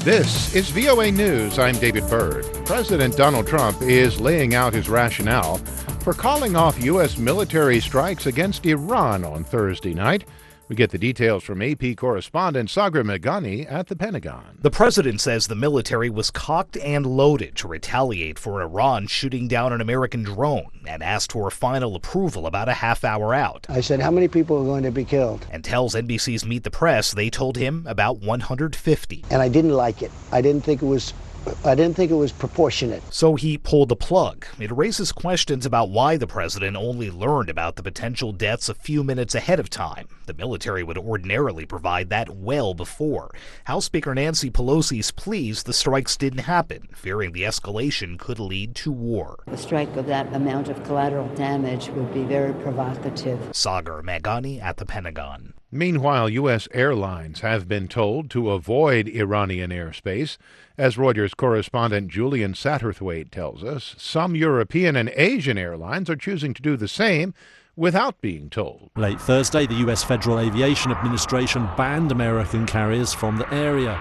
This is VOA News. I'm David Byrd. President Donald Trump is laying out his rationale for calling off U.S. military strikes against Iran on Thursday night. We get the details from AP correspondent Sagar Meghani at the Pentagon. The president says the military was cocked and loaded to retaliate for Iran shooting down an American drone and asked for final approval about a half hour out. I said, how many people are going to be killed? And tells NBC's Meet the Press they told him about 150. And I didn't like it. I didn't think it was proportionate. So he pulled the plug. It raises questions about why the president only learned about the potential deaths a few minutes ahead of time. The military would ordinarily provide that well before. House Speaker Nancy Pelosi's pleas the strikes didn't happen, fearing the escalation could lead to war. A strike of that amount of collateral damage would be very provocative. Sagar Meghani at the Pentagon. Meanwhile, U.S. airlines have been told to avoid Iranian airspace. As Reuters correspondent Julian Satterthwaite tells us, some European and Asian airlines are choosing to do the same without being told. Late Thursday, the U.S. Federal Aviation Administration banned American carriers from the area.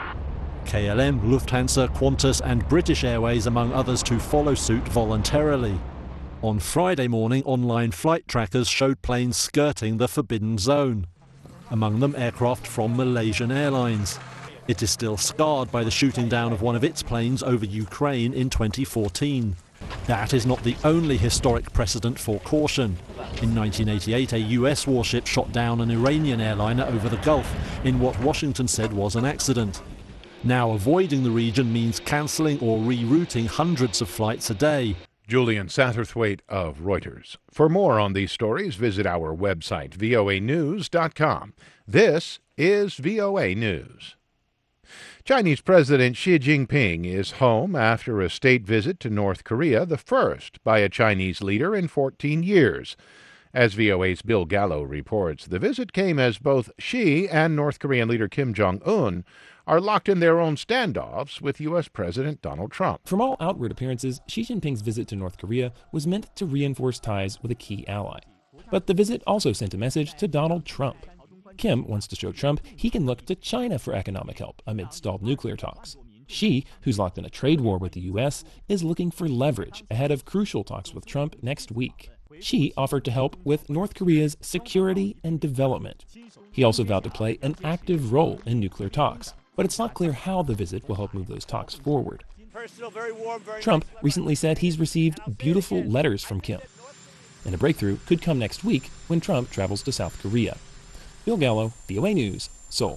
KLM, Lufthansa, Qantas and British Airways, among others, to follow suit voluntarily. On Friday morning, online flight trackers showed planes skirting the forbidden zone. Among them, aircraft from Malaysian Airlines. It is still scarred by the shooting down of one of its planes over Ukraine in 2014. That is not the only historic precedent for caution. In 1988, a US warship shot down an Iranian airliner over the Gulf in what Washington said was an accident. Now avoiding the region means cancelling or rerouting hundreds of flights a day. Julian Satterthwaite of Reuters. For more on these stories, visit our website, voanews.com. This is VOA News. Chinese President Xi Jinping is home after a state visit to North Korea, the first by a Chinese leader in 14 years. As VOA's Bill Gallo reports, the visit came as both Xi and North Korean leader Kim Jong-un are locked in their own standoffs with U.S. President Donald Trump. From all outward appearances, Xi Jinping's visit to North Korea was meant to reinforce ties with a key ally. But the visit also sent a message to Donald Trump. Kim wants to show Trump he can look to China for economic help amid stalled nuclear talks. Xi, who's locked in a trade war with the U.S., is looking for leverage ahead of crucial talks with Trump next week. Xi offered to help with North Korea's security and development. He also vowed to play an active role in nuclear talks, but it's not clear how the visit will help move those talks forward. Trump recently said he's received beautiful letters from Kim, and a breakthrough could come next week when Trump travels to South Korea. Bill Gallo, VOA News, Seoul.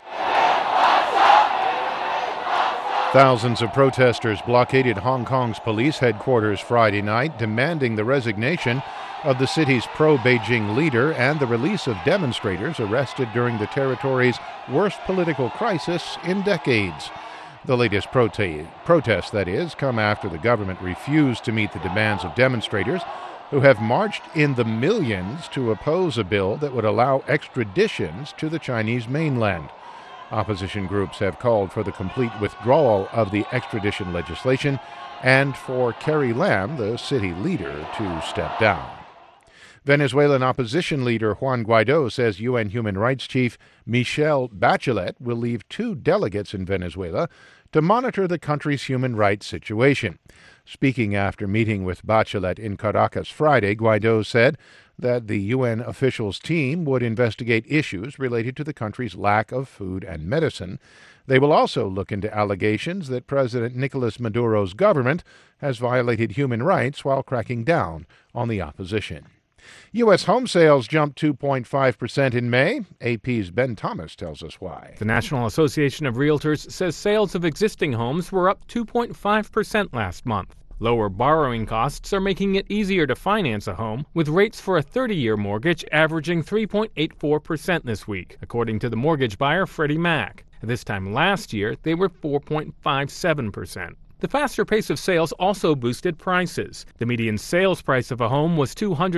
Thousands of protesters blockaded Hong Kong's police headquarters Friday night, demanding the resignation of the city's pro-Beijing leader and the release of demonstrators arrested during the territory's worst political crisis in decades. The latest protests, that is, come after the government refused to meet the demands of demonstrators who have marched in the millions to oppose a bill that would allow extraditions to the Chinese mainland. Opposition groups have called for the complete withdrawal of the extradition legislation and for Carrie Lam, the city leader, to step down. Venezuelan opposition leader Juan Guaido says UN Human Rights Chief Michelle Bachelet will leave 2 delegates in Venezuela to monitor the country's human rights situation. Speaking after meeting with Bachelet in Caracas Friday, Guaido said that the UN officials' team would investigate issues related to the country's lack of food and medicine. They will also look into allegations that President Nicolas Maduro's government has violated human rights while cracking down on the opposition. U.S. home sales jumped 2.5% in May. AP's Ben Thomas tells us why. The National Association of Realtors says sales of existing homes were up 2.5% last month. Lower borrowing costs are making it easier to finance a home, with rates for a 30-year mortgage averaging 3.84% this week, according to the mortgage buyer Freddie Mac. This time last year, they were 4.57%. The faster pace of sales also boosted prices. The median sales price of a home was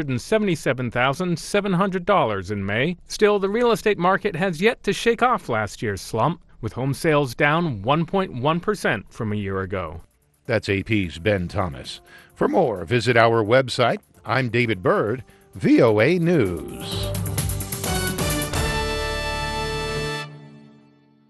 $277,700 in May. Still, the real estate market has yet to shake off last year's slump, with home sales down 1.1% from a year ago. That's AP's Ben Thomas. For more, visit our website. I'm David Byrd, VOA News.